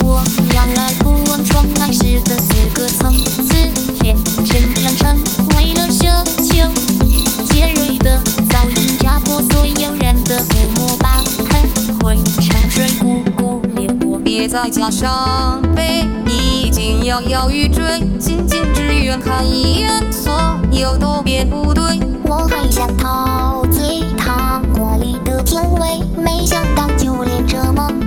我让来不忘窗外时的4个层次，变成良辰，为了奢求尖锐的噪音压破所有人的规模吧，很会沉睡不顾烈火。 别再加伤悲，已经摇摇欲坠，仅仅只愿看一眼，所有都变不对。 我还想陶醉糖果里的甜味，没想到就连这么